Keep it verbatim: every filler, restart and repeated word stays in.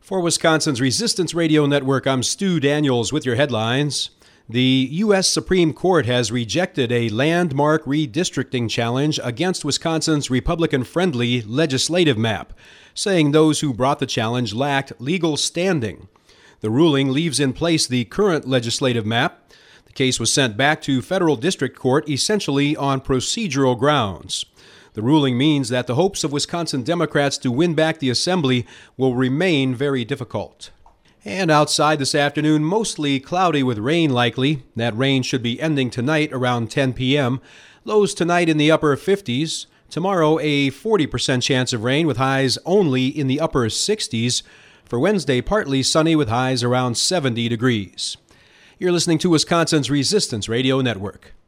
For Wisconsin's Resistance Radio Network, I'm Stu Daniels with your headlines. The U S Supreme Court has rejected a landmark redistricting challenge against Wisconsin's Republican-friendly legislative map, saying those who brought the challenge lacked legal standing. The ruling leaves in place the current legislative map. The case was sent back to federal district court essentially on procedural grounds. The ruling means that the hopes of Wisconsin Democrats to win back the assembly will remain very difficult. And outside this afternoon, mostly cloudy with rain likely. That rain should be ending tonight around ten p.m. Lows tonight in the upper fifties. Tomorrow, a forty percent chance of rain with highs only in the upper sixties. For Wednesday, partly sunny with highs around seventy degrees. You're listening to Wisconsin's Resistance Radio Network.